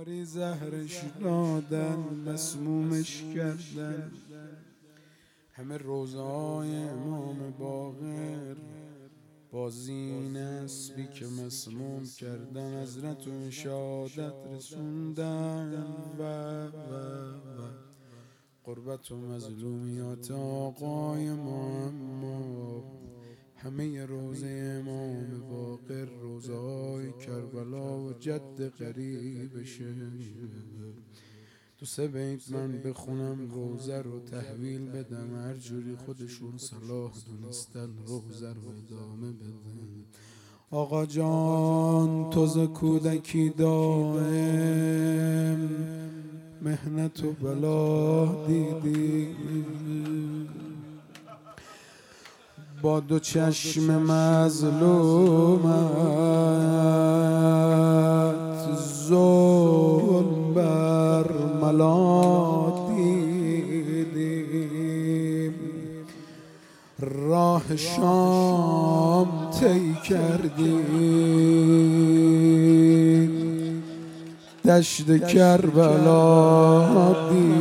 آخری زهرش دادن، مسمومش کردن. همه روزهای امام باقر بازین اسبی که مسموم کردن حضرت شهادت رسوندن و قربت و مظلومیات آقای ما. همه روزه امام باقر روزهای کربلا و جد قریبشه. تو سه بیت من بخونم روزه رو تحویل بدم، هر جوری خودشون صلاح دونستن روزه رو ادامه بدن. آقا جان تو ز کودکی دائم محنت و بلا دیدی، با دو چشم مظلومت ظلم بر ملا دیدیم. راه شام طی کردیم، دشت کربلا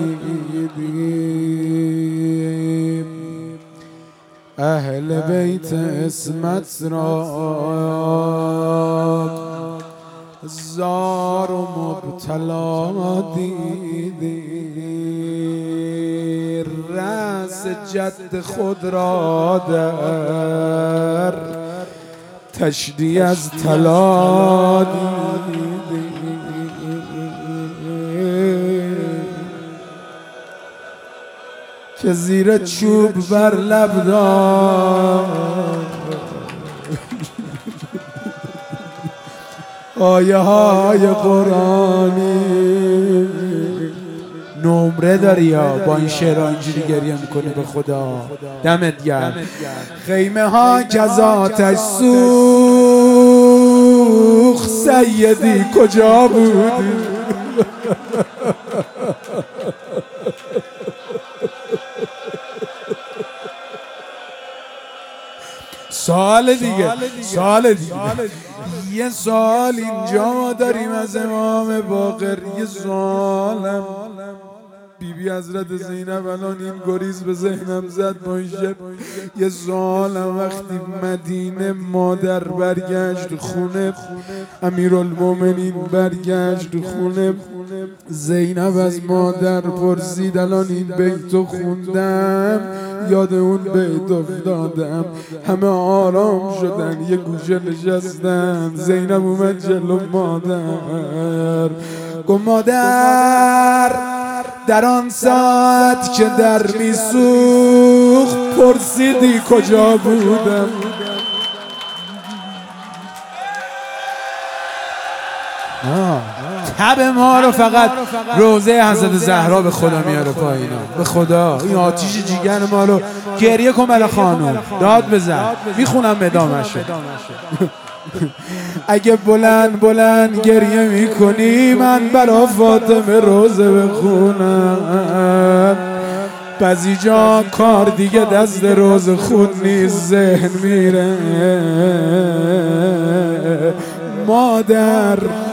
دیدیم. اهل بیت عصمت را زار و مبتلا دیدیم. رأس جد خود را در تشدی از طلا دیدیم. که زیر چوب بر لب داد آیه های قرآنی. نمره داری یا با این شعرها اینجوری گریه میکنه به خدا. دمت گرم. خیمه ها کز آتش سوخت، سیدی کجا بودی؟ سوال دیگه یه سوال اینجا ما داریم از امام باقر. یه سوالم بیبی حضرت زینب الان این گریز به ذهنم زد با این شب. یه سوالم وقتی مدینه مادر برگشت خونه، امیرالمومنین برگشت خونه، زینب از مادر پرسید الان این بیتو خوندم یاد اون بیت افتادم. همه آرام شدن یه گوشه نشستن. زینب اومد جلو مادر گفت مادر در آن ساعت که در میسوخت پرسیدی کجا بودم؟ تب ما رو فقط روزه حضرت زهرا به خدا میاره پایینا. به خدا این آتیش جیگر ما رو. گریه کن بله خانوم، داد بزن، میخونم ادامه‌شو. اگه بلند بلند گریه میکنی من برا فاطمه روزه بخونم. بعضی جا کار دیگه دست روز خود نیست، ذهن میره. مادر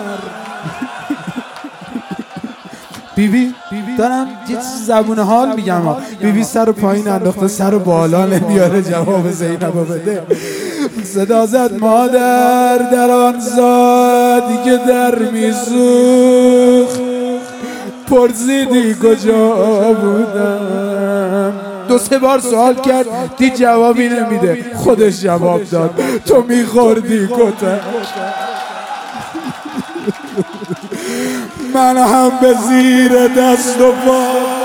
بیبی دارم یه زبون حال میگم. بیبی سر پایین انداخته، سر بالا نمیاره جواب زینبو بده. صدا زد مادر در آن ساعتی که در میسوخت پرسیدی کجا بودم؟ دو سه بار سوال کرد دی جوابی نمیده. خودش جواب داد تو میخوردی کتک. من هم به زیر دست و پا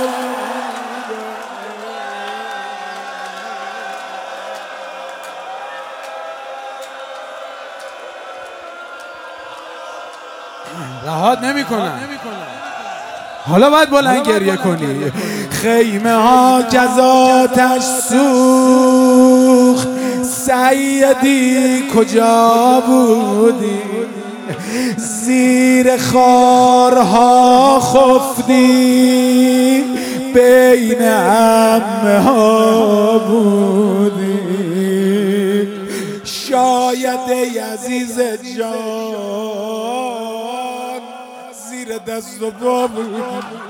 رهات نمی کنن. حالا باید بلند گریه کنی. خیمه ها کز آتش سوخت، سیدی کجا بودی؟ زیر خارها خفتی، بین عمه ها بودی. شاید ای عزیز جان زیر زیر دست و پا بودی،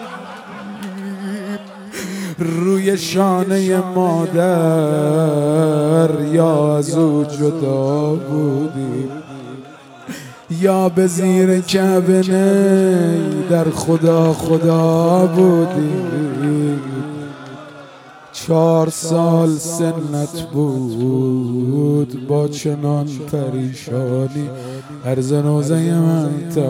روی شانه مادر یا از او جدا بودی، یا به زیر کعبه در خدا خدا بودی. 4 سال سنت بود با چنان پریشانی، عرض روزه من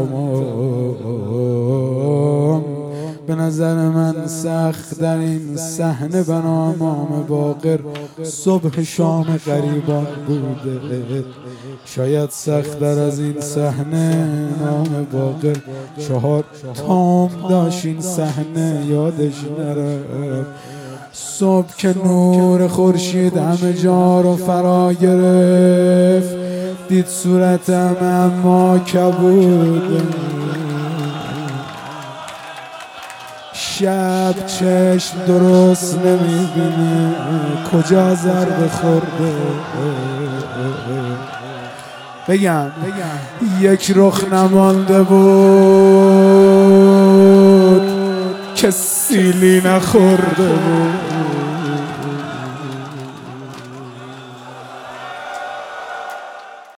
تمام. به نظر من سخت در این صحنه بنا امام باقر صبح شام غریبان بوده. شاید سخت در از این صحنه امام باقر 4 تام داشت این صحنه یادش نرفت. صبح که نور خورشید همه جا رو فرا گرفت، دید صورتم اما کبوده. شب چشم درست نمیبینه کجا ضربه خورده. بگم یک رخ نمانده بود که سیلی نخورده بود.